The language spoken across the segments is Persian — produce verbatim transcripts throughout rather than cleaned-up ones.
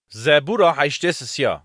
زبورا هشت سیا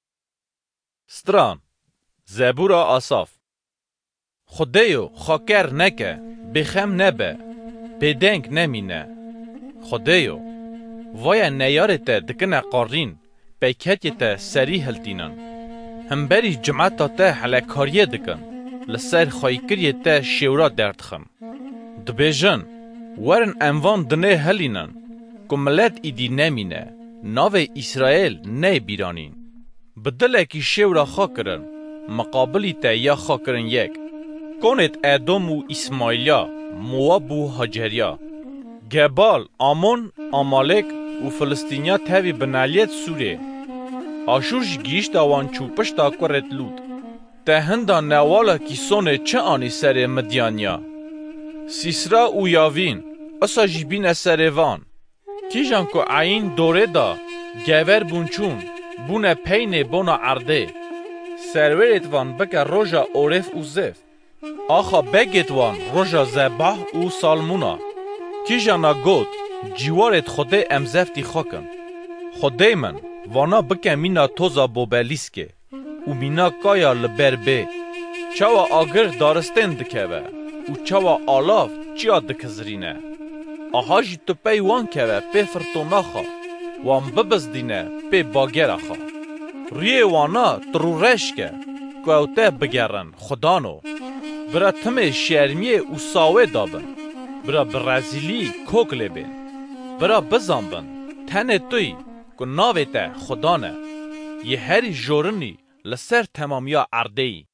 ستران زبورا آصاف خدایو خاکر نکه بخم نبه بدنگ نمینه خدایو ویا نیارت دکنه قارین بیکتیت سری هلتینن هم بری جمعتا تا حلکاریه دکن لسر خایکریه تا شورا دردخم دبیجن ورن انوان دنه هلینن کملت ایدی نمینه ناو اسرائیل نه بیرانین بدله کی شورا خاکرن مقابلی تا یا خاکرن یک کنت ادم و اسماعیلیا مواب و هاجریا گبال آمون آمالک و فلسطینیا تاوی بنالیت سوره آشورش گیشت آوان چوپش تا کرد لود تا هندا نوالا کی سونه چه آنی سر مدیانیا سیسرا و یاوین اسا جیبین سر وان کیجان کو عین دوره دا گور بونچون بونه پین بونا عرده سرورت وان بکر روژا عرف و زف آخا بگت وان روژا زباه و سالمونا کیجانا گود جیوارت خوده امزفتی خاکن خوده من وانا بکر مینا توزا بوبلیسکه و مینا کایا لبربه چاوا آگر دارستن دکوه و چاوا آلاف چیا دکزرینه آهاجی تو پی وان کوه پی فرطوناخا وان ببزدینه پی باگراخا ریه وانا ترورشکه که او ته بگرن خدانو برا تم شرمیه و ساوه دابن برا برازیلی کوکله بین برا بزنبن تنه توی که ناوه ته خدانه یه هری جورنی لسر تمامیا عردهی